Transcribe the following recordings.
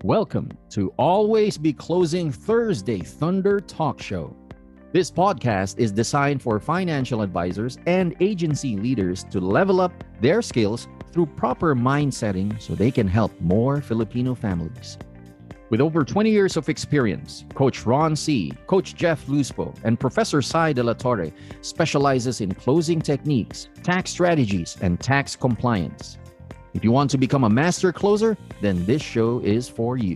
Welcome to Always Be Closing Thursday Thunder Talk Show. This podcast is designed for financial advisors and agency leaders to level up their skills through proper mind setting so they can help more Filipino families. With over 20 years of experience, Coach Ron C., Coach Jeff Luspo, and Professor Sai de la Torre specializes in closing techniques, tax strategies, and tax compliance. If you want to become a master closer, then this show is for you.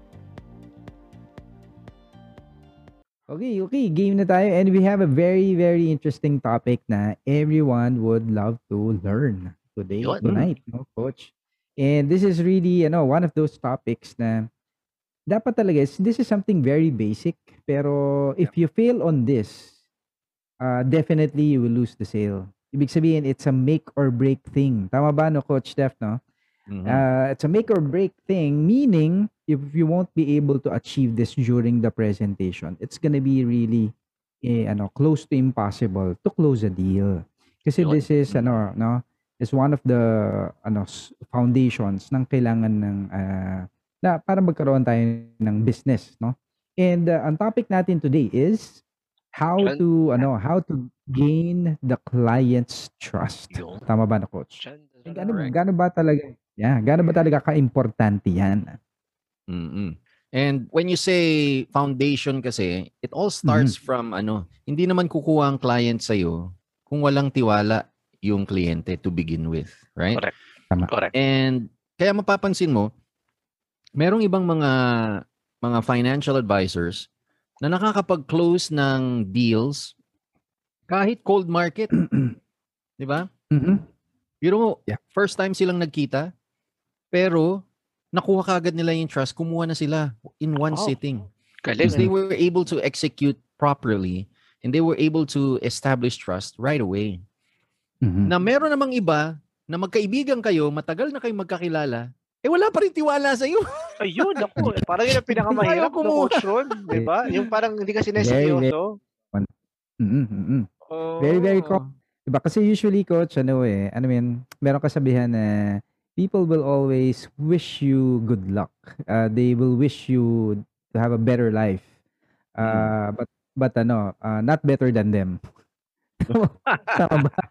Okay, game na tayo and we have a very interesting topic na everyone would love to learn tonight, no, coach. And this is really, one of those topics na dapat talaga this is something very basic, pero if you fail on this, definitely you will lose the sale. Ibig sabihin, it's a make or break thing. Tama ba, no, Coach Steph, no? It's a make or break thing, meaning if you won't be able to achieve this during the presentation, it's gonna be really close to impossible to close a deal. Kasi this is is one of the foundations ng kailangan ng na para magkaroon tayo ng business, no? And ang topic natin today is how to gain the client's trust. Tama ba, na, coach? Gaano ba talaga ka-importante yan? And when you say foundation kasi, it all starts from hindi naman kukuha ang client sa'yo kung walang tiwala yung kliyente to begin with, right? Correct. Tama. Correct. And kaya mapapansin mo, merong ibang mga financial advisors na nakakapag-close ng deals kahit cold market. Di ba? Pero first time silang nagkita, pero nakuha kagad nila yung trust, kumuha na sila in one sitting. Because they were able to execute properly and they were able to establish trust right away. Na meron namang iba na magkaibigan kayo, matagal na kayong magkakilala, wala pa rin tiwala sa iyo. Ayun, ako. Parang yun ang pinakamahirap ng coach Ron. Diba? Yung parang hindi ka sineseryoso. Very diba? Kasi usually, coach, meron kasabihan na people will always wish you good luck. They will wish you to have a better life. But not better than them. Tama ba?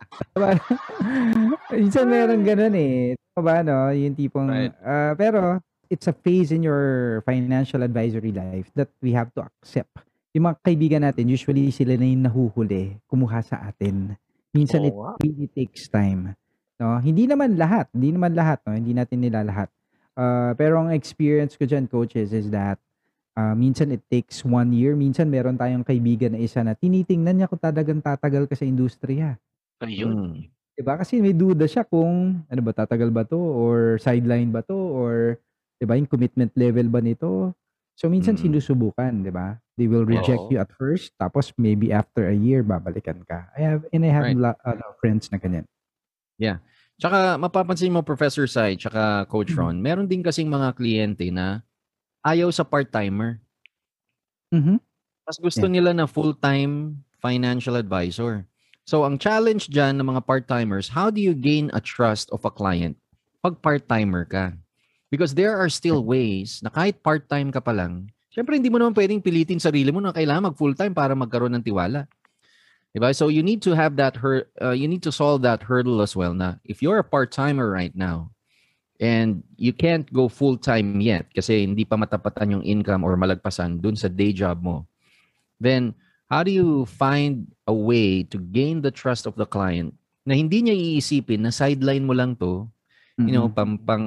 Minsan meron ganun eh. Tama ba, no? Yung tipong, pero it's a phase in your financial advisory life that we have to accept. Yung mga kaibigan natin, usually sila na yung nahuhuli, kumuha sa atin. Minsan it really takes time. No? Hindi naman lahat, no? Hindi natin nila lahat. Pero ang experience ko dyan, coaches, is that minsan it takes 1 year. Minsan meron tayong kaibigan na isa na tinitingnan niya kung tatagal ka sa industriya. Ayun. Diba? Kasi may duda siya kung tatagal ba to or sideline ba to or diba, yung commitment level ba nito. So minsan sinusubukan, diba? They will reject you at first, tapos maybe after a year babalikan ka. I have a lot of friends na ganyan. Yeah. Tsaka mapapansin mo, Professor Sai, tsaka Coach Ron, meron din kasing mga kliyente na ayaw sa part-timer. Mas gusto nila na full-time financial advisor. So, ang challenge dyan ng mga part-timers, how do you gain a trust of a client pag part-timer ka? Because there are still ways na kahit part-time ka pa lang, syempre hindi mo naman pwedeng pilitin sarili mo na kailangan mag-full-time para magkaroon ng tiwala. Diba? So, you need to have that you need to solve that hurdle as well na if you're a part-timer right now, and you can't go full-time yet kasi hindi pa matapatan yung income or malagpasan dun sa day job mo, then how do you find a way to gain the trust of the client na hindi niya iisipin na sideline mo lang to, pang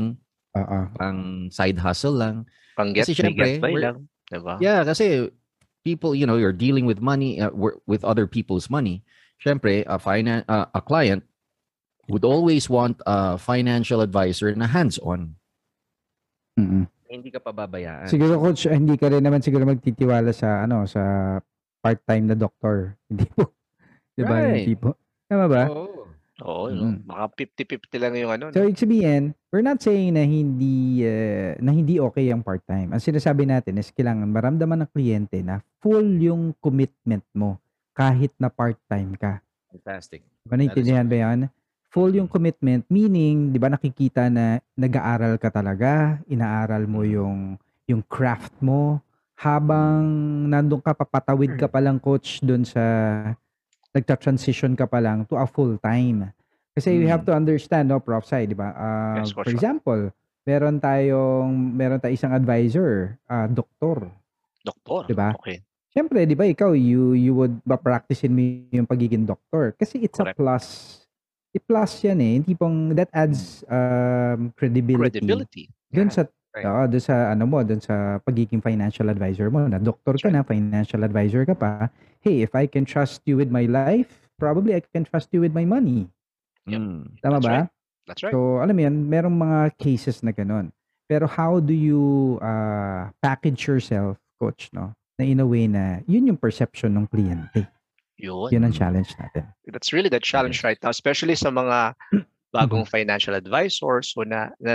side hustle lang. Pang get syempre, lang. Diba? Yeah, kasi people, you're dealing with money, with other people's money. Syempre, a client would always want a financial advisor na hands-on. Hindi ka pababayaan. Siguro, coach, hindi ka rin naman siguro magtitiwala sa sa part-time na doktor. Hindi po. Diba? Yung tipo? Tama ba? Oo. Mga 50-50 lang yung So, ibig sabihin, we're not saying na hindi okay ang part-time. Ang sinasabi natin is kailangan maramdaman ng kliyente na full yung commitment mo kahit na part-time ka. Fantastic. Naintindihan ba yan? full yung commitment, meaning, di ba nakikita na nag-aaral ka talaga, inaaral mo yung craft mo, habang nandun ka, papatawid ka pa lang, coach, dun sa, nagta-transition ka pa lang to a full-time. Kasi you have to understand, no, Prof. Sai, di ba? Yes, For Coach Ron. example, meron tayong isang advisor, doktor, Doktor. di ba? Okay. Siyempre, di ba, ikaw, you would practicein mo yung pagiging doktor. Kasi it's a Correct. plus. I-plus yan eh. Hindi pong, that adds credibility. Dun Yeah. sa, dun sa, dun sa pagiging financial advisor mo. Na doktor ka na, financial advisor ka pa. Hey, if I can trust you with my life, probably I can trust you with my money. Tama That's ba? right. That's right. So, alam mo yan, merong mga cases na ganun. Pero how do you package yourself, coach, no? Na in a way na yun yung perception ng kliyente. Yun ang challenge natin. That's really the challenge right now, especially sa mga bagong financial advisors who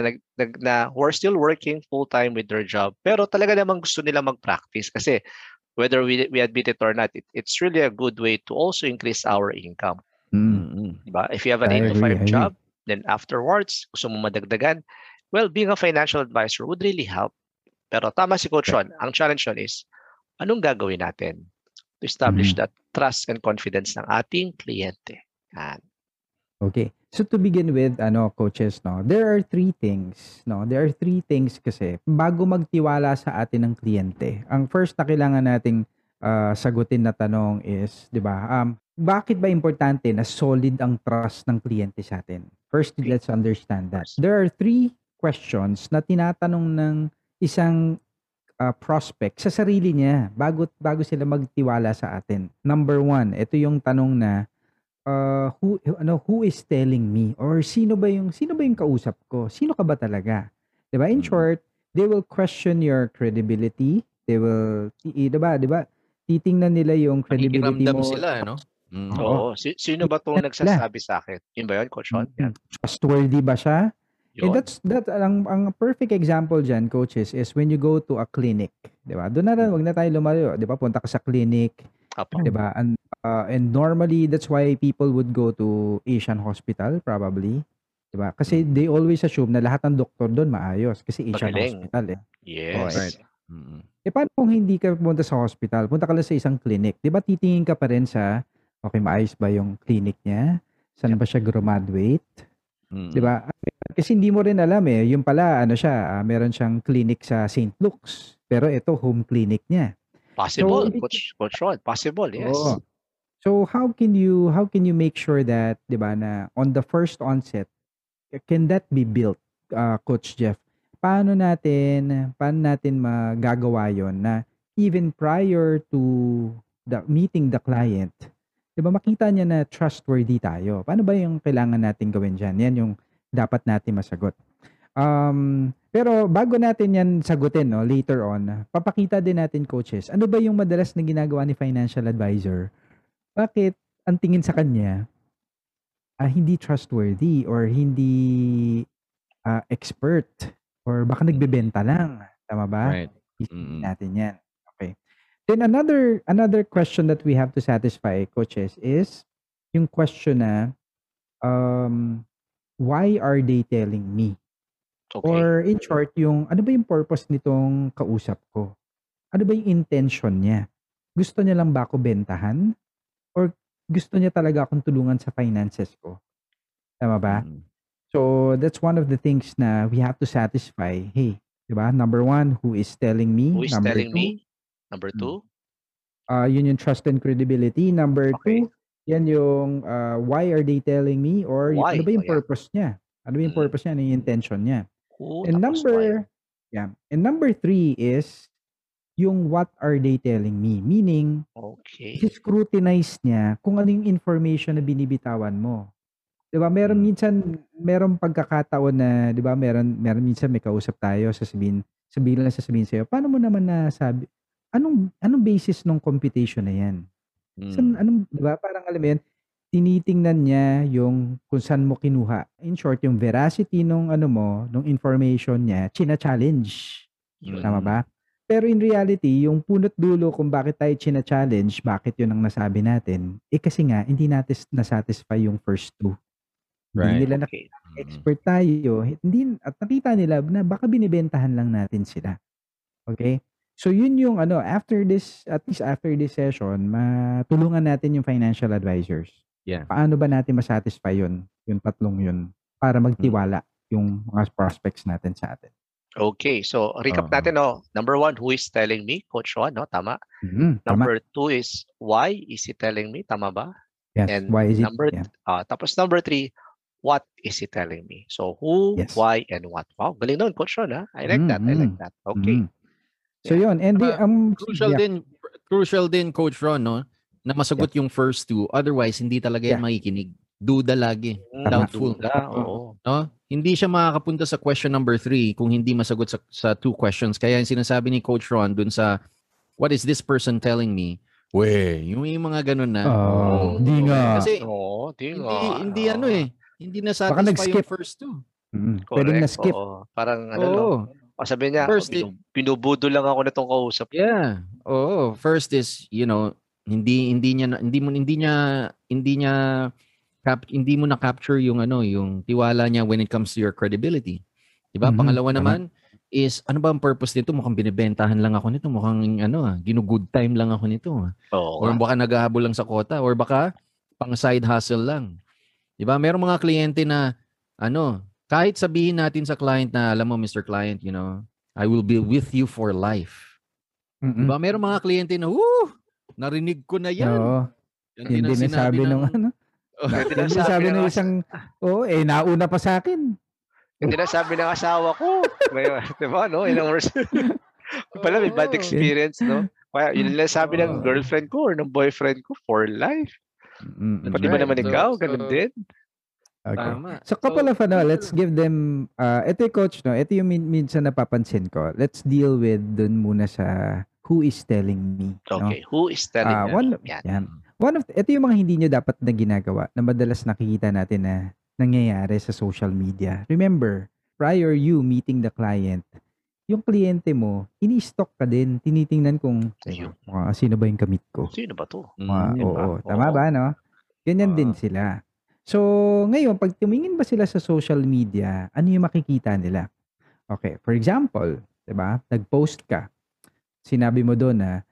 are still working full-time with their job. Pero talaga namang gusto nila mag-practice kasi whether we admit it or not, it's really a good way to also increase our income. Diba? If you have an 8 to 5 job, then afterwards, gusto mo madagdagan, well, being a financial advisor would really help. Pero tama si Coach Ron, ang challenge yun is, anong gagawin natin to establish that trust and confidence ng ating kliyente? Okay. So to begin with, coaches, no, there are 3 things, no? There are 3 things kasi bago magtiwala sa atin ng kliyente. Ang first na kailangan nating sagutin na tanong is, 'di ba? Bakit ba importante na solid ang trust ng kliyente sa atin? First, let's understand that. There are 3 questions na tinatanong ng isang prospect sa sarili niya bago sila magtiwala sa atin. Number 1, ito yung tanong na who is telling me, or sino ba yung kausap ko? Sino ka ba talaga? 'Di ba? In short, they will question your credibility. They will 'di ba? Titingnan nila yung credibility mo. Sila, no? Oo. Sino ba 'tong nagsasabi sa akin? Yun ba yun, Coach Ron? Trustworthy ba siya? And that's ang perfect example dyan, coaches, is when you go to a clinic, 'di ba? Doon na wag na tayo lumayo, 'di ba? Punta ka sa clinic, 'di ba? And normally that's why people would go to Asian Hospital probably, 'di ba? Kasi they always assume na lahat ng doktor doon maayos kasi Asian Hospital eh. Yes. Paano kung hindi ka pumunta sa hospital, punta ka lang sa isang clinic, 'di ba? Titingin ka pa rin sa okay, maayos ba yung clinic niya? Saan ba siya graduate? 'Di ba? Kasi hindi mo rin alam eh, yung pala meron siyang clinic sa St. Luke's, pero ito home clinic niya. Possible, Coach Ron, possible, yes. So how can you make sure that, 'di ba, na on the first onset can that be built, Coach Jeff? Paano natin magagawa 'yon na even prior to meeting the client, 'di ba, makita niya na trustworthy tayo. Paano ba yung kailangan natin gawin diyan? Yan yung dapat natin masagot. Pero bago natin yan sagutin, no, later on, papakita din natin, coaches, ano ba yung madalas na ginagawa ni financial advisor? Bakit ang tingin sa kanya hindi trustworthy or hindi expert or baka nagbebenta lang, tama ba? Right. Isipin natin yan. Okay. Then another question that we have to satisfy, coaches, is yung question na why are they telling me? Okay. Or in short, yung ano ba yung purpose nitong kausap ko? Ano ba yung intention niya? Gusto niya lang ba ako bentahan? Or gusto niya talaga akong tulungan sa finances ko? Tama ba? So that's one of the things na we have to satisfy. Hey, di ba? Number 1, who is telling me? Who is telling me? Number 2? Yun yung trust and credibility. Number 2, yan yung why are they telling me? Or ano ba yung purpose niya? Ano ba yung purpose niya? Ano yung intention niya? And number 3 is yung what are they telling me? Meaning, scrutinize niya kung ano yung information na binibitawan mo. 'Di ba? Meron pagkakataon na, 'di ba, meron minsan may kausap tayo, sasabihin sa'yo, paano mo naman nasabi? Anong basis ng computation na 'yan? Anong, 'di ba? Parang alam mo 'yan, tinitingnan niya yung kung saan mo kinuha. In short, yung veracity nung nung information niya, china-challenge. Tama ba? Pero in reality, yung punot dulo kung bakit tayo china-challenge, bakit yun ang nasabi natin, kasi nga, hindi natin nasatisfy yung first 2. Hindi nila Okay. expert tayo, hindi at nakita nila na baka binibentahan lang natin sila. Okay? So yun yung after this, at least after this session, matulungan natin yung financial advisors. Yeah. Paano ba natin ma-satisfy yun, yung tatlong yun, para magtiwala yung mga prospects natin sa atin. Okay, so recap natin, Number 1, who is telling me? Coach Ron, Tama. Tama. Number 2 is, why is he telling me? Tama ba? Yes, And why is it? Tapos number 3, what is he telling me? So who, Yes. why, and what? Wow, galing nun, Coach Ron, ha? I like that. I like that. Okay. So yun, and crucial din, Coach Ron, no? Na masagot yung first two. Otherwise, hindi talaga yan makikinig. Duda lagi. Doubtful. Oo. No? Hindi siya makakapunta sa question number 3 kung hindi masagot sa 2 questions. Kaya yung sinasabi ni Coach Ron dun sa, what is this person telling me? Yung mga ganun na. Hindi nga. Kasi hindi na-satisfy yung first 2. Pwedeng na-skip. Parang sabi niya, first binubudo lang ako nitong kausap. Yeah. First is, hindi mo na capture yung yung tiwala niya when it comes to your credibility. 'Di ba? Pangalawa naman is ano ba ang purpose nito? Mukhang binibentahan lang ako nito, mukhang ginu-good time lang ako nito. Or baka naghahabol lang sa quota or baka pang side hustle lang. 'Di ba? Merong mga kliyente na kahit sabihin natin sa client na alam mo Mr. Client, I will be with you for life. 'Di ba? Merong mga kliyente na narinig ko na 'yan. Hindi na sabi ng hindi sabi ng isang, nauna pa sa akin. Hindi na sabi ng asawa ko. Diba, ilang words. Pala, may bad experience, no? Kaya yun lang sabi ng girlfriend ko or ng boyfriend ko for life. Pati ba naman ikaw? Ganun din? Okay. So couple of let's give them, ito yung coach, no? Ito yung minsan napapansin ko. Let's deal with dun muna sa who is telling me. Okay, who is telling me? Ito yung mga hindi nyo dapat na ginagawa na madalas nakikita natin na nangyayari sa social media. Remember, prior you meeting the client, yung kliyente mo, ini-stalk ka din, tinitingnan kung sino ba yung kamit ko. Sino ba to? Tama ba, no? Ganyan din sila. So, ngayon, pag tumingin ba sila sa social media, ano yung makikita nila? Okay, for example, diba, nag-post ka, sinabi mo doon na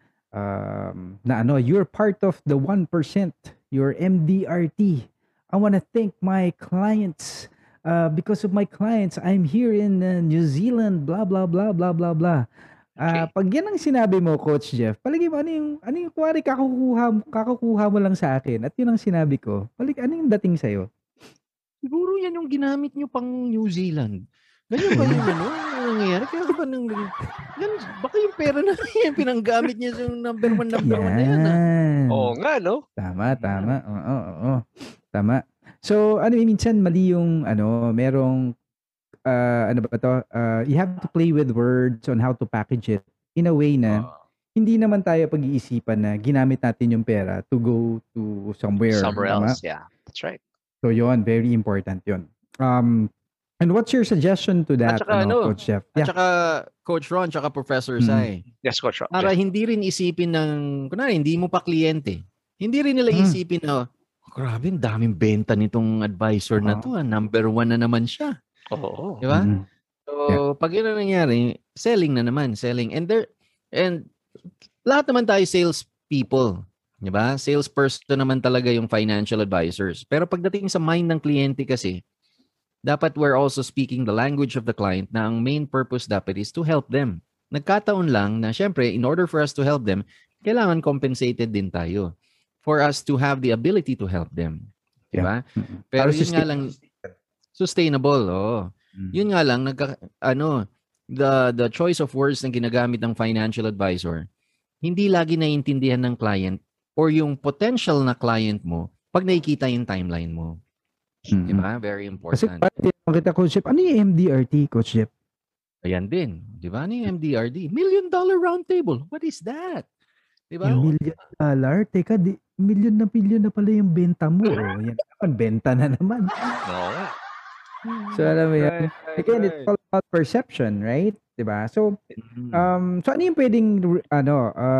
you're part of the 1%, your MDRT. I want to thank my clients. Because of my clients, I'm here in New Zealand, blah, blah, blah, blah, blah, blah. Pag yan ang sinabi mo, Coach Jeff, palagi mo, ano yung kuwari kakukuha mo lang sa akin at yun ang sinabi ko, ano yung dating sa'yo? Siguro yan yung ginamit nyo pang New Zealand. Ganyan ba yung nangyayari? Kaya ba baka yung pera na yan, pinanggamit niya sa number 1 na yan. Oo nga, no? Tama. Oo. Tama. So, minsan mali yung, merong, you have to play with words on how to package it in a way na hindi naman tayo pag-iisipan na ginamit natin yung pera to go to somewhere else, yeah. That's right. So, yun, very important yun. And what's your suggestion to that, Coach Jeff? At saka Coach Ron, tsaka Professor Sai. Yes, Coach Ron. Para hindi rin isipin kunwari, hindi mo pa kliyente. Hindi rin nila isipin na, grabe, daming benta nitong advisor na to. Number 1 na naman siya. Oo. Di ba? So, pag yun na nangyari, selling na naman. Selling. And lahat naman tayo sales people. Di ba? Salesperson naman talaga yung financial advisors. Pero pagdating sa mind ng kliyente kasi, dapat we're also speaking the language of the client na ang main purpose dapat is to help them. Nagkataon lang na syempre, in order for us to help them, kailangan compensated din tayo for us to have the ability to help them. Diba? Pero yun nga lang, sustainable. Yun nga lang, the choice of words na ginagamit ng financial advisor, hindi lagi naiintindihan ng client or yung potential na client mo pag nakikita yung timeline mo. Diba? Very important. Kasi kita, Coach Jeff, ano yung MDRT, Coach Jeff? Ayan din. Diba? Ano yung MDRT? $1 Million Round Table. What is that? Diba? $1 million? Teka, million na pala yung benta mo. Yan naman, benta na naman. So, alam mo yan. Again, it's all about perception, right? Diba? So, so ano yung pwedeng,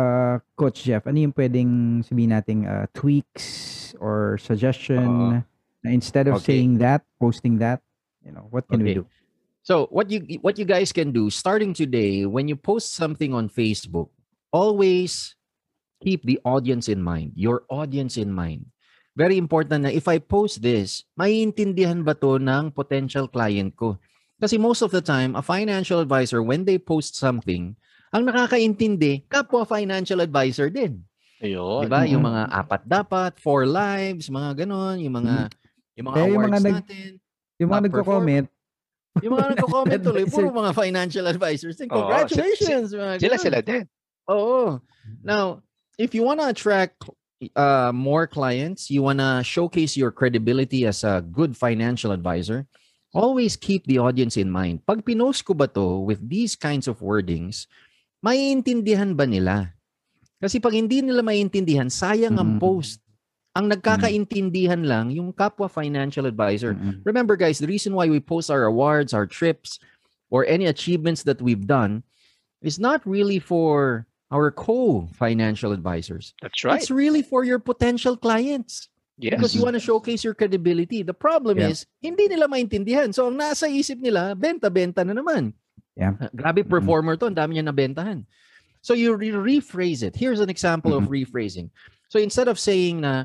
Coach Jeff, ano yung pwedeng sabihin nating tweaks or suggestion Instead of saying that, posting that, what can we do? So what you guys can do starting today, when you post something on Facebook, always keep the audience in mind, your audience in mind. Very important na if I post this, maiintindihan ba to ng potential client ko? Kasi most of the time, a financial advisor, when they post something, ang nakakaintindi, kapwa financial advisor din. Ayun. Diba? Yung mga apat dapat, 4 lives, mga ganon, yung mga awards natin. Yung mga nagko-comment. Yung mga nagko-comment tuloy, puro mga financial advisors. And congratulations! Sila din. Oo. Now, if you want to attract more clients, you want to showcase your credibility as a good financial advisor, always keep the audience in mind. Pag pinost ko ba to with these kinds of wordings, maiintindihan ba nila? Kasi pag hindi nila maiintindihan, sayang ang post. Ang nagkakaintindihan lang yung kapwa financial advisor. Remember guys, the reason why we post our awards, our trips, or any achievements that we've done is not really for our co-financial advisors. That's right. It's really for your potential clients. Yes. Because you want to showcase your credibility. The problem is, hindi nila maintindihan. So, ang nasa isip nila, benta-benta na naman. Yeah. Grabe performer to, ang dami niya nabentahan. So, you rephrase it. Here's an example of rephrasing. So, instead of saying na,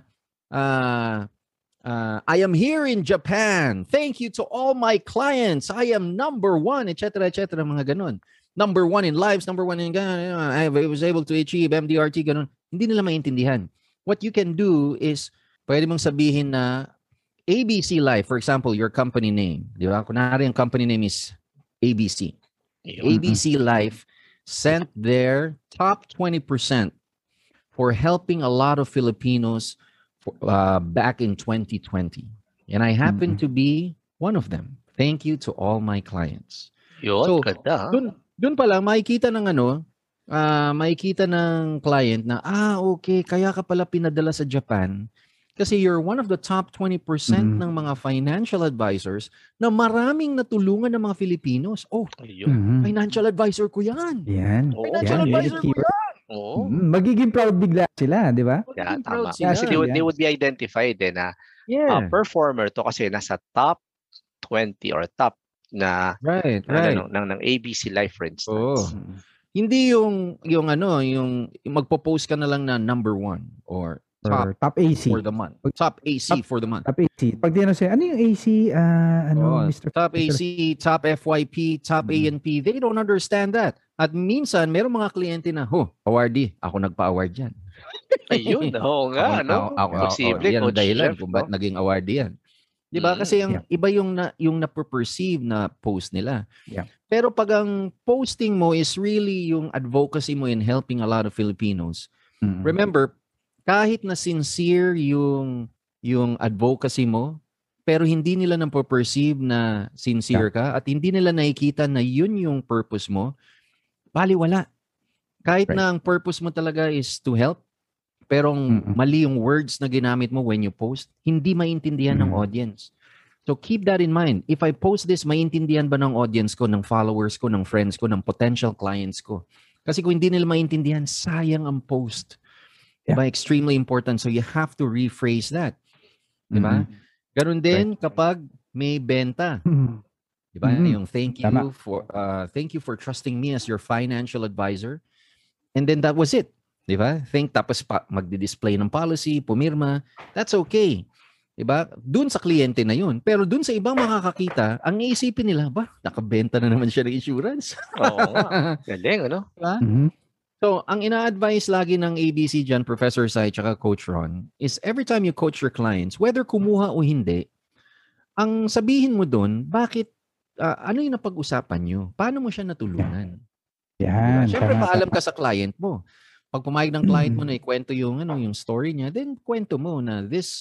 I am here in Japan. Thank you to all my clients. I am number 1, etc., etc., mga ganon. Number 1 in lives, number 1 in I was able to achieve MDRT, ganon. Hindi nila maintindihan. What you can do is, pwede mong sabihin na ABC Life, for example, your company name. Di ba? Kunwari, ang company name is ABC. ABC Life sent their top 20% for helping a lot of Filipinos back in 2020. And I happen to be one of them. Thank you to all my clients. Yun, so, ganda. Dun pa lang, makikita ng makikita ng client na, okay, kaya ka pala pinadala sa Japan kasi you're one of the top 20% ng mga financial advisors na maraming natulungan ng mga Filipinos. Oh, financial advisor ko yan. Yan. Financial advisor ko yan. Oh. Magiging proud bigla sila, di ba? Yeah, tama. Kasi they would be identified din na performer to kasi nasa top 20 or top na ng ABC Life, for instance. Hindi yung magpo-post ka na lang na number 1 or top AC for the month. Top AC for the month. Top AC. Pag tinanong sa'yo, ano yung AC? Mr. Top AC, top FYP, top A&P. They don't understand that. At minsan, merong mga kliyente na, awardee, ako nagpa-award yan. Ayun, nga, no? Posible, yan ang dahilan kung ba't naging awardee yan. Diba? Kasi iba yung na-perceive na post nila. Yeah. Pero pag ang posting mo is really yung advocacy mo in helping a lot of Filipinos, remember, kahit na sincere yung advocacy mo, pero hindi nila nang perceive na sincere ka at hindi nila nakikita na yun yung purpose mo, baliwala. Kahit na ang purpose mo talaga is to help, pero mali yung words na ginamit mo when you post, hindi maintindihan ng audience. So keep that in mind. If I post this, maintindihan ba ng audience ko, ng followers ko, ng friends ko, ng potential clients ko? Kasi kung hindi nila maintindihan, sayang ang post. Diba? Extremely important. So you have to rephrase that. Diba? Ganun din kapag may benta. Diba? Yung thank you for trusting me as your financial advisor. And then that was it. Diba? Tapos magdi-display ng policy, pumirma. That's okay. Diba? Dun sa kliyente na yun. Pero dun sa ibang makakakita, ang iisipin nila, nakabenta na naman siya ng insurance. Oo. Galing, ano? Diba? So, ang ina-advise lagi ng ABC dyan, Professor Sai tsaka Coach Ron, is every time you coach your clients, whether kumuha o hindi, ang sabihin mo dun, bakit, ano yung napag-usapan nyo? Paano mo siya natulungan? Yan. Siyempre, paalam ka sa client mo. Pag pumayag ng client mo na ikwento yung story niya, then kwento mo na this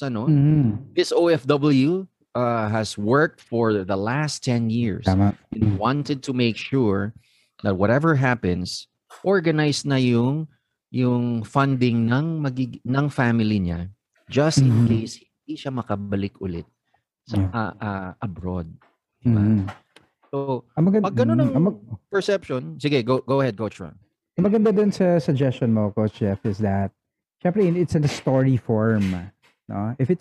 OFW has worked for the last 10 years and wanted to make sure that whatever happens, organized na yung funding ng family niya just in case hindi siya makabalik ulit sa abroad. Diba? So, pag ganun ang perception, sige, go ahead, Coach Ron. Maganda dun sa suggestion mo, Coach Jeff, is that syempre it's in a story form. No? If it's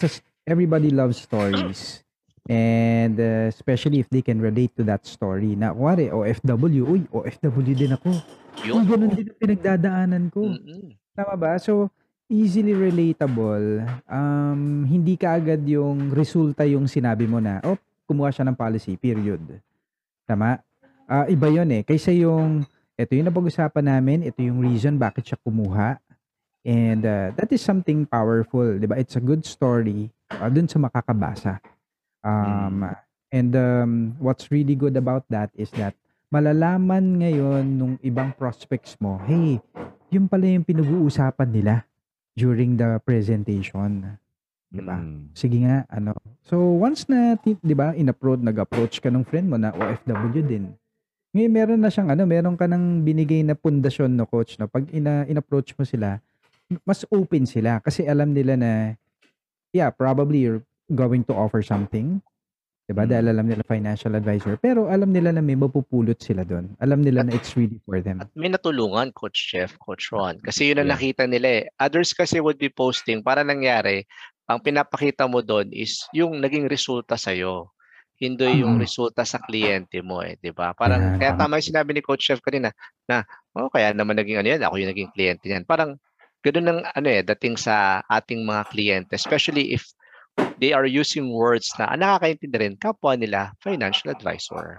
everybody loves stories. And especially if they can relate to that story. Na, kuwari, OFW, uy, OFW din ako. Uy, ganun din ang pinagdadaanan ko. Tama ba? So, easily relatable. Hindi ka agad yung resulta yung sinabi mo na, kumuha siya ng policy, period. Tama? Iba yun eh. Kaysa yung, ito yung napag-usapan namin, ito yung reason bakit siya kumuha. And that is something powerful, di ba? It's a good story dun sa makakabasa. And what's really good about that is that malalaman ngayon nung ibang prospects mo, hey, yun pala yung pinag-uusapan nila during the presentation. Diba? Sige nga, ano. So, once na, diba, nag-approach ka ng friend mo na OFW din. Ngayon, meron na siyang, meron ka ng binigay na pundasyon, no, coach, no? Pag in-approach mo sila, mas open sila kasi alam nila na, yeah, probably you're going to offer something. Diba? Dahil alam nila financial advisor. Pero alam nila na may mapupulot sila doon. Alam nila na it's really for them. At may natulungan, Coach Jeff, Coach Ron. Kasi yun ang nakita nila eh. Others kasi would be posting. Para nangyari, ang pinapakita mo doon is yung naging resulta sa'yo. Hindi yung resulta sa kliyente mo eh. Diba? Parang, kaya tama yung sinabi ni Coach Jeff kanina na, kaya naman naging yan, ako yung naging kliyente niyan. Parang, ganoon ang dating sa ating mga kliyente. Especially if they are using words na nakakaintindi rin kapwa nila financial advisor.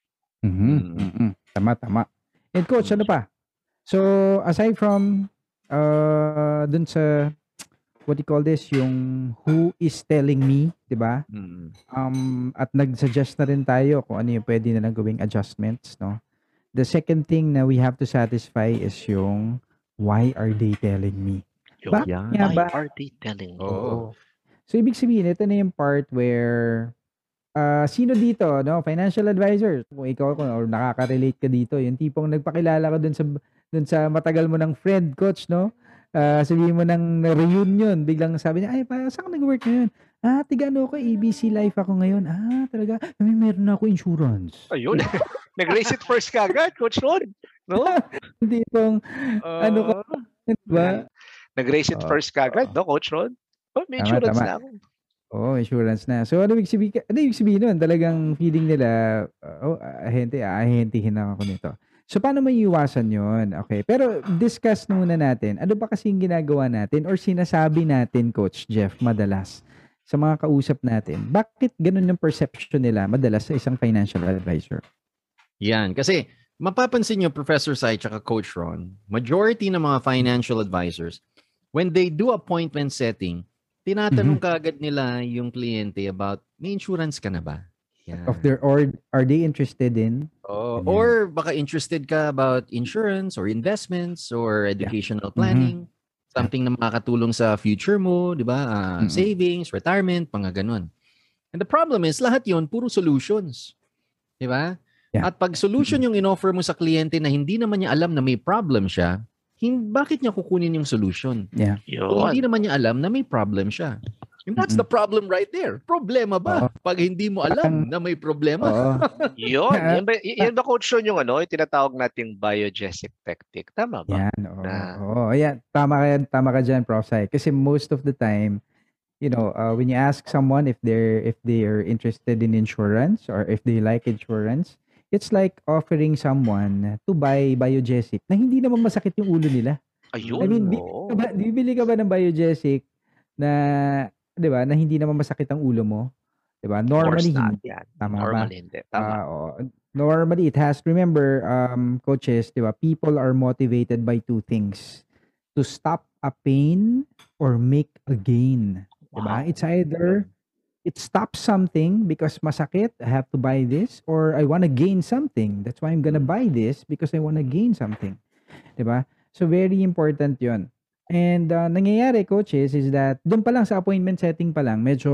Tama. And coach, ano pa? So, aside from dun sa what do you call this, yung who is telling me, di ba? At nag-suggest na rin tayo kung ano yung pwede na gawing adjustments, no? The second thing na we have to satisfy is yung why are they telling me? Why are they telling me? So, ibig sabihin, ito na yung part where sino dito, no? Financial advisor. Kung ikaw or nakaka-relate ka dito, yung tipong nagpakilala ka dun sa matagal mo ng friend, coach, no? Sabihin mo ng reunion, biglang sabi niya, ay, saan ka nag-work ngayon? Tigano ko, ABC Life ako ngayon. Talaga? Meron na ako insurance. Ayun. Nag-raise it first ka agad, Coach Ron. No? Hindi itong, ka, diba? Nag-raise it first ka agad, no, Coach Ron? May insurance na ako. Insurance na. So, ano ibig sabihin nun? Talagang feeling nila, ahentihin lang ako nito. So, paano maiiwasan yun? Okay. Pero, discuss muna natin. Ano ba kasing ginagawa natin or sinasabi natin, Coach Jeff, madalas sa mga kausap natin? Bakit ganun yung perception nila madalas sa isang financial advisor? Yan. Kasi, mapapansin nyo, Professor Sai at Coach Ron, majority ng mga financial advisors, when they do appointment setting, tinatanong kaagad nila yung kliyente about, may insurance ka na ba? Yeah. Or are they interested in? Or baka interested ka about insurance or investments or educational planning, something na makakatulong sa future mo, di ba? Savings, retirement, mga ganun. And the problem is, lahat yun, puro solutions. Di ba? Yeah. At pag solution yung in-offer mo sa kliyente na hindi naman niya alam na may problem siya, bakit niya kukunin yung solution? Yeah. Kung hindi naman niya alam na may problem siya. And that's the problem right there. Problema ba? Pag hindi mo alam na may problema. Yan ba, Coach Ron, yung yung tinatawag nating biogesic tactic? Tama ba? Yan. Tama ka dyan, Prof. Sai. Kasi most of the time, when you ask someone if they are interested in insurance or if they like insurance, it's like offering someone to buy biogesic na hindi naman masakit yung ulo nila. Ayun. I mean, bibili ka ba ng biogesic na, 'di ba, na hindi naman masakit ang ulo mo? 'Di ba? Normally hindi. Tama ba? Hindi. Tama. Normally it has, remember, coaches, 'di ba? People are motivated by two things. To stop a pain or make a gain. 'Di ba? It's either it stops something because masakit, I have to buy this, or I want to gain something. That's why I'm gonna buy this because I want to gain something. Diba? So, very important yon. And nangyayari, coaches, is that doon pa lang sa appointment setting pa lang, medyo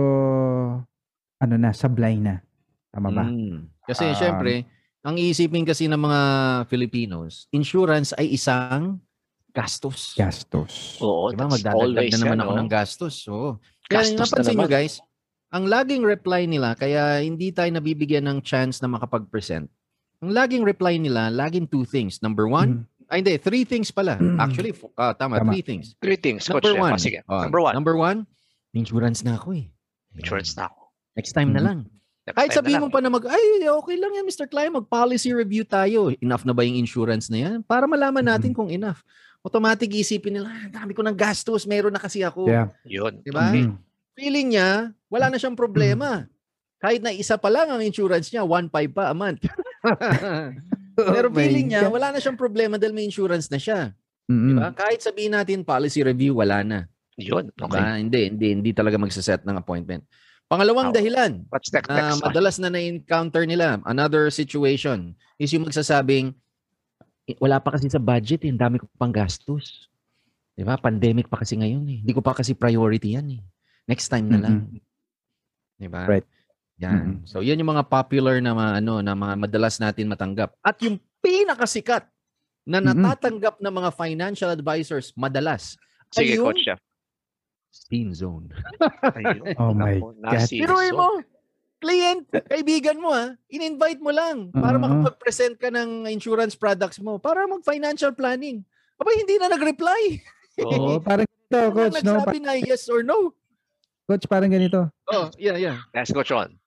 sablay na. Tama ba? Kasi syempre, ang iisipin kasi ng mga Filipinos, insurance ay isang gastos. Oo, diba? Magdadagdag na naman ako ng gastos. Kaya napansin nyo, guys, ang laging reply nila, kaya hindi tayo nabibigyan ng chance na makapag-present. Ang laging reply nila, laging two things. Number one, three things pala. Actually, tama, three things. Three things, Number Coach. one. Sige. Number one, insurance na ako eh. Insurance na ako. Next time na lang. Kahit sabihin mo pa na okay lang yan, Mr. Klein, mag-policy review tayo. Enough na ba yung insurance na yan? Para malaman natin kung enough. Automatic isipin nila, dami ko ng gastos, meron na kasi ako. Yeah. Yun. Diba? Feeling niya, wala na siyang problema. Kahit na isa pa lang ang insurance niya, 1.5 pa a month. Pero feeling niya, wala na siyang problema dahil may insurance na siya. Diba? Kahit sabihin natin, policy review, wala na. Yun. Okay. Diba? Hindi talaga magsaset ng appointment. Pangalawang dahilan na madalas na na-encounter nila, another situation, is yung magsasabing, wala pa kasi sa budget, dami ko pang gastos. Diba? Pandemic pa kasi ngayon eh. Hindi ko pa kasi priority yan eh. Next time na lang. Diba? Right. Yan. So, yan yung mga popular na mga madalas natin matanggap. At yung pinakasikat na natatanggap ng mga financial advisors madalas. Sige, Coach Jeff. Scene zone. Oh my God. Piruin mo, client, kaibigan mo in-invite mo lang para makapag-present ka ng insurance products mo para mag-financial planning. Aba, hindi na nag-reply. Oo, parang ganito, Coach. Nagsabi na yes or no. Coach, parang ganito. Oh, yeah. Yes, Coach Ron.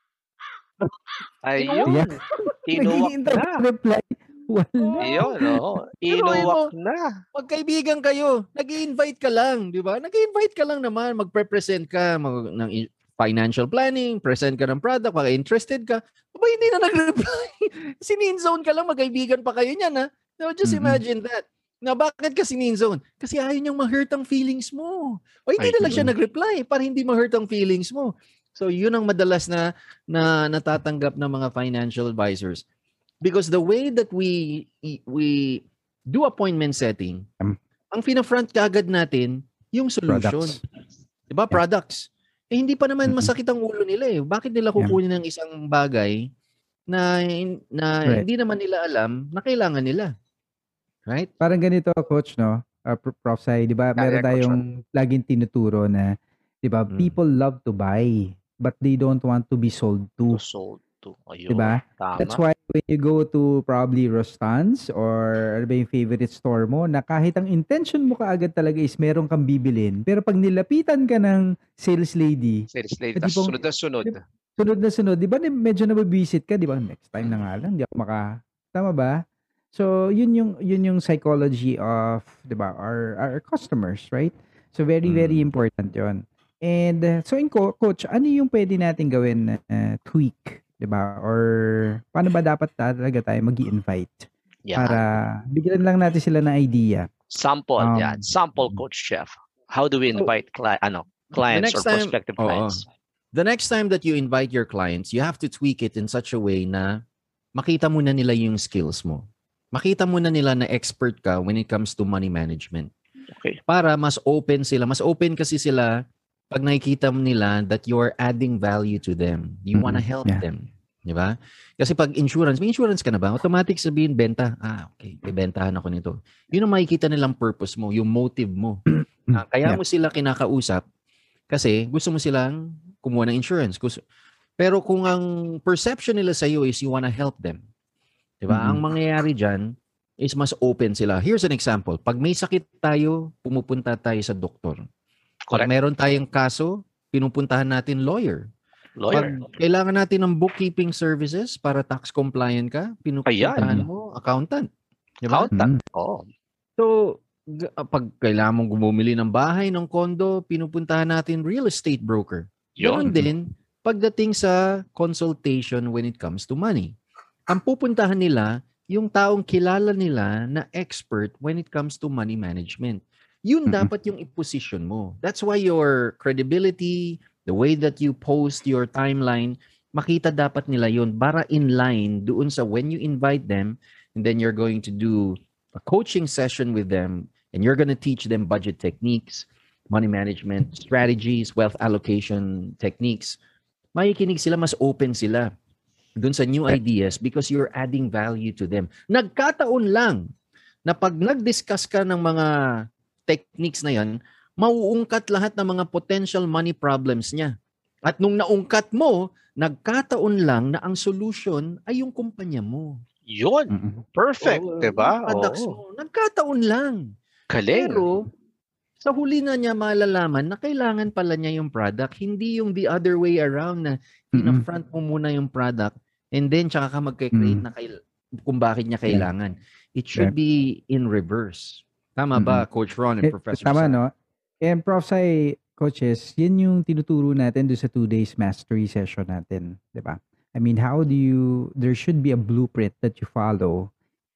Ayun. Inuwak na. Reply. Wala. Ayun, inuwak na. Magkaibigan kayo, nag-i-invite ka lang, di ba? Nag-i-invite ka lang naman, magpre-present ka ng financial planning, present ka ng product, baka interested ka. Aba, hindi na nag-reply. Sininzone ka lang, magkaibigan pa kayo niyan, ha? No, just imagine that. Na bakit ka sininzone? Kasi ayaw niyang ma-hurt ang feelings mo. O hindi na lang siya nag-reply para hindi ma-hurt ang feelings mo. So, yun ang madalas na natatanggap ng mga financial advisors. Because the way that we do appointment setting, ang fina-front kaagad natin, yung solution. Products. Diba? Products. Eh, hindi pa naman masakit ang ulo nila eh. Bakit nila kukunin ng isang bagay na hindi naman nila alam na kailangan nila? Right? Parang ganito, Coach, no? Prof. Sai, di ba? Meron tayong laging tinuturo na, di ba? People love to buy, but they don't want to be sold to. Ayun, diba? Tama. That's why when you go to probably Rostan's or ano ba yung favorite store mo, na kahit ang intention mo kaagad talaga is meron kang bibilin, pero pag nilapitan ka ng sales lady, tas sunod na sunod. Di ba medyo nababisit ka, di ba? Next time na nga lang, di ako tama ba? So, yun yung psychology of, di ba, our customers, right? So, very, very important yon. And so, Coach, ano yung pwede natin gawin na tweak? Diba? Or paano ba dapat talaga tayo mag-i-invite? Para bigyan lang natin sila ng idea. Sample, Sample, Coach Jeff. How do we invite clients or prospective clients? The next time that you invite your clients, you have to tweak it in such a way na makita muna nila yung skills mo. Makita muna nila na expert ka when it comes to money management. Okay. Para mas open sila. Mas open kasi sila pag nakikita nila that you're adding value to them. You wanna help them. Di ba? Kasi pag insurance, may insurance ka na ba? Automatic sabihin, benta. Okay, bibentahan ako nito. Yun ang makikita nilang purpose mo, yung motive mo. Kaya mo sila kinakausap kasi gusto mo silang kumuha ng insurance. Pero kung ang perception nila sa'yo is you wanna help them, di ba? Ang mangyayari dyan is mas open sila. Here's an example. Pag may sakit tayo, pumupunta tayo sa doktor. Kung meron tayong kaso, pinupuntahan natin lawyer. Pag kailangan natin ng bookkeeping services para tax compliant ka, pinupuntahan mo accountant. Diba? Accountant. So, pag kailangan mong bumili ng bahay, ng condo, pinupuntahan natin real estate broker. Ganon din, pagdating sa consultation when it comes to money. Ang pupuntahan nila, yung taong kilala nila na expert when it comes to money management. Yun dapat yung i-position mo. That's why your credibility, the way that you post your timeline, makita dapat nila yun para in line doon sa when you invite them and then you're going to do a coaching session with them and you're going to teach them budget techniques, money management strategies, wealth allocation techniques. Makikinig sila, mas open sila doon sa new ideas because you're adding value to them. Nagkataon lang na pag nag-discuss ka ng mga techniques na yan, mauungkat lahat ng mga potential money problems niya. At nung naungkat mo, nagkataon lang na ang solution ay yung kumpanya mo. Yun. Perfect, diba? Products mo. Nagkataon lang. Galing. Pero, Sa huli na niya malalaman na kailangan pala niya yung product, hindi yung the other way around na ina-front mo muna yung product and then tsaka ka magke-create na kung bakit niya kailangan. It should be in reverse. Tama ba, Coach Ron and Professor Tama, Sai? no? And Prof. Sai, coaches, yun yung tinuturo natin doon sa 2 days mastery session natin, di ba? I mean, there should be a blueprint that you follow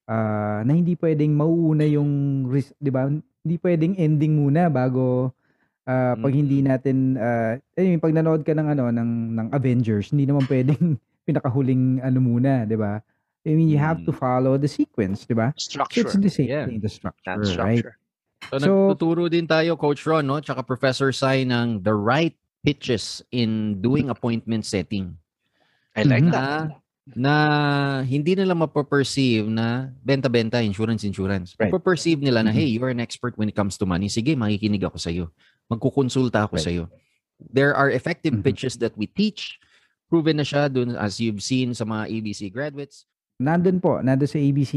na hindi pwedeng mauuna yung, di ba? Hindi pwedeng ending muna bago pag hindi natin, pag nanood ka ng Avengers, hindi naman pwedeng pinakahuling muna, di ba? I mean, you have to follow the sequence, di ba? Structure. So it's the same thing, the structure, right? So, nagtuturo din tayo, Coach Ron, no? Tsaka Professor Sai ng the right pitches in doing appointment setting. I like that. Na hindi nila mapaperceive na benta-benta, insurance. Right. Mapaperceive nila na, hey, you're an expert when it comes to money. Sige, makikinig ako sa'yo. Magkukonsulta ako sa'yo. There are effective pitches that we teach. Proven na siya dun, as you've seen sa mga ABC graduates. Nandun sa ABC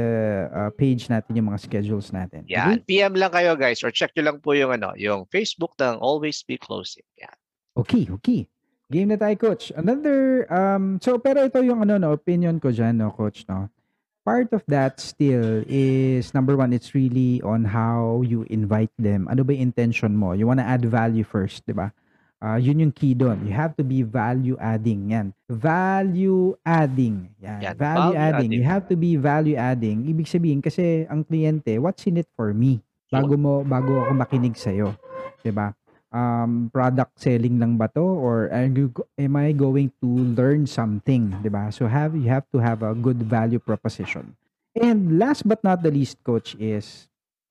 page natin yung mga schedules natin. Yeah, PM lang kayo guys or check nyo lang po yung Facebook ng Always Be Closing. Yeah. Okay. Game na tayo, Coach. Another pero ito yung opinion ko diyan, no, Coach, no. Part of that still is number 1, it's really on how you invite them. Ano ba yung intention mo? You wanna add value first, 'di ba? Yun yung key doon. You have to be value adding. Yan. Value adding. Yan. Value adding. You have to be value adding. Ibig sabihin kasi ang kliyente, what's in it for me? Bago ako makinig sa'yo. 'Di ba? Product selling lang ba to or am I going to learn something, 'di ba? So you have to have a good value proposition. And last but not the least, Coach, is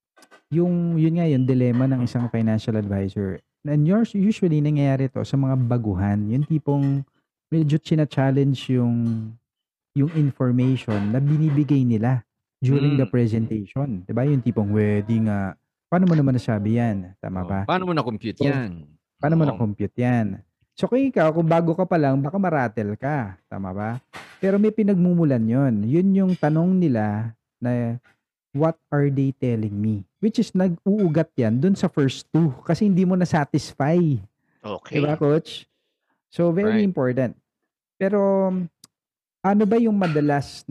yun dilemma ng isang financial advisor. And usually nangyayari to sa mga baguhan, yung tipong medyo china-challenge yung information na binibigay nila during the presentation. 'Di ba? Yung tipong, "Wedi nga, paano mo naman nasabi yan?" Tama ba? Paano mo na-compute yan? Paano mo na-compute yan? So kung ikaw, kung bago ka pa lang, baka maratel ka. Tama ba? Pero may pinagmumulan yun. Yun yung tanong nila na, what are they telling me? Which is nag-uugat yan dun sa first 2 kasi hindi mo na-satisfy. Okay. Diba, Coach? So, very important. Pero, ano ba yung madalas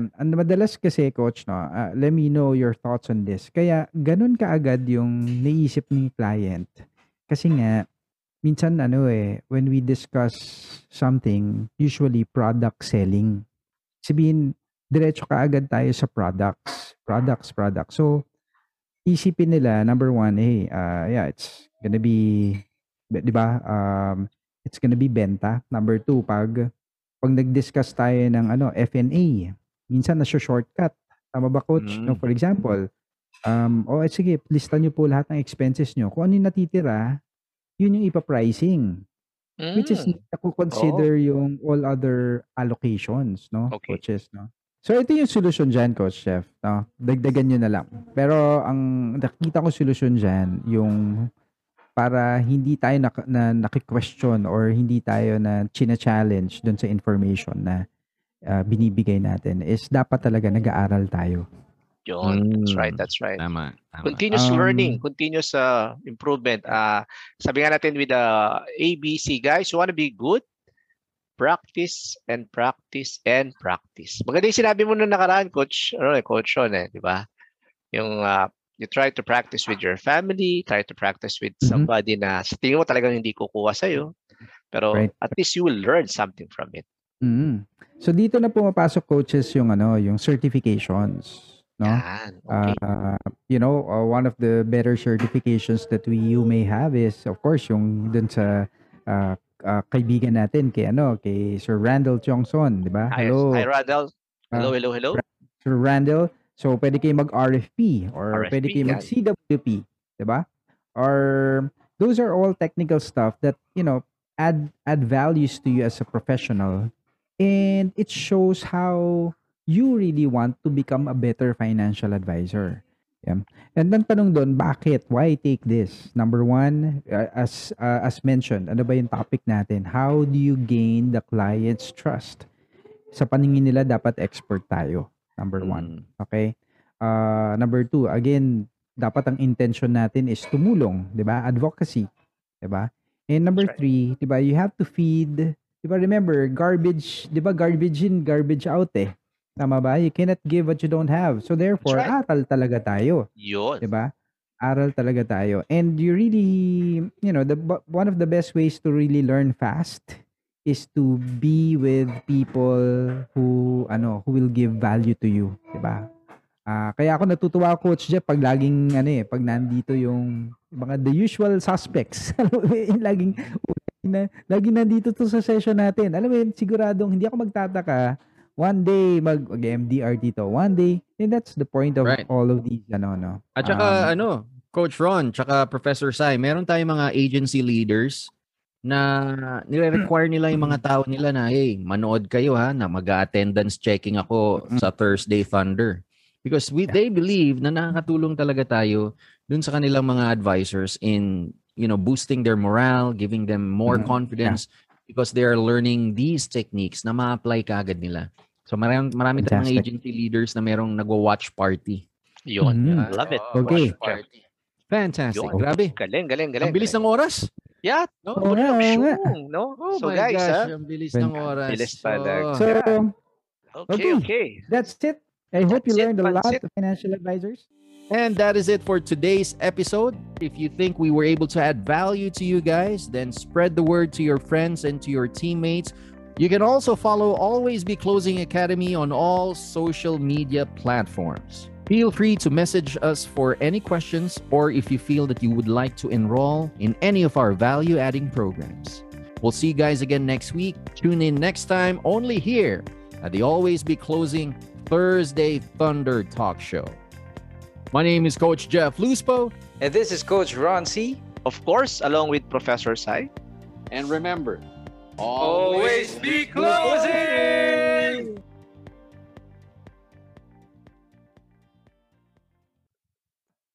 kasi, Coach, no? Let me know your thoughts on this. Kaya, ganun kaagad yung naisip ng client. Kasi nga, minsan when we discuss something, usually product selling. Sabihin, diretso kaagad tayo sa products. So, isipin nila, number 1, it's gonna be, di ba, it's gonna be benta. Number 2, pag nag-discuss tayo ng F&A, minsan shortcut. Tama ba, Coach? No, for example, sige, listan nyo po lahat ng expenses nyo. Kung ano yung natitira, yun yung ipa-pricing. Which is, nakukonsider yung all other allocations, no? Okay. Coaches, no? So, ito yung solusyon dyan, Coach Jeff. No? Dagdagan nyo na lang. Pero, ang nakita ko solusyon dyan, yung para hindi tayo naki-question or hindi tayo na china-challenge dun sa information na binibigay natin is dapat talaga nag-aaral tayo. Yun. That's right. Tama. Continuous learning, continuous improvement. Sabi nga natin with the ABC, guys, you want to be good? Practice and practice and practice. Maganda yung sinabi mo nung nakaraan, Coach Sean, di ba? Yung you try to practice with your family, try to practice with somebody na sa tingin mo talagang hindi kukuha sa'yo. Pero at least you will learn something from it. So dito na pumapasok, coaches, yung certifications. No? Okay. One of the better certifications that you may have is, of course, yung dun sa kaibigan natin kay Sir Randall Chongson, di ba? Hello. Hi, Randall. Hello. Sir Randall. So pwede kayo mag-RFP or pwede kayo mag-CWP, di ba? Or those are all technical stuff that, add values to you as a professional, and it shows how you really want to become a better financial advisor. Yeah. And then tanong doon, bakit? Why take this? Number 1, as mentioned, ano ba yung topic natin? How do you gain the client's trust? Sa paningin nila, dapat expert tayo. Number 1. Okay? Number 2, again, dapat ang intention natin is tumulong, 'di ba? Advocacy, 'di ba? And number 3, 'di ba, you have to feed, 'di ba, remember, garbage, 'di ba, garbage in, garbage out eh. Tama ba? You cannot give what you don't have. So therefore, aral talaga tayo. Yun. 'Di ba? Aral talaga tayo. And you really, one of the best ways to really learn fast is to be with people who will give value to you, 'di ba? Kaya ako natutuwa, Coach Jeff, pag laging pag nandito yung mga the usual suspects. laging nandito to sa session natin. Alam mo yun, siguradong hindi ako magtataka one day mag-MDR dito. One day, and that's the point of all of these At saka Coach Ron, tsaka Professor Sai, meron tayong mga agency leaders na nire-require nila yung mga tao nila na, hey, manood kayo ha, na mag-attendance checking ako sa Thursday Thunder. Because they believe na nakakatulong talaga tayo dun sa kanilang mga advisors in, boosting their morale, giving them more confidence because they are learning these techniques na ma-apply kaagad nila. So marami tayong mga agency leaders na merong nagwa-watch party. Yun. Love it. Okay. Watch party. Fantastic. Yun. Grabe. Galing. Ang bilis ng oras. Yeah. Oh, no? Oh So my guys, gosh, ang bilis ng oras. Bilis talaga. So, okay. That's it. I hope you learned a lot of financial advisors. And that is it for today's episode. If you think we were able to add value to you guys, then spread the word to your friends and to your teammates. You can also follow Always Be Closing Academy on all social media platforms. Feel free to message us for any questions or if you feel that you would like to enroll in any of our value-adding programs. We'll see you guys again next week. Tune in next time only here at the Always Be Closing Thursday Thunder Talk Show. My name is Coach Jeff Luspo. And this is Coach Ron C. Of course, along with Professor Sai. And remember, always be closing!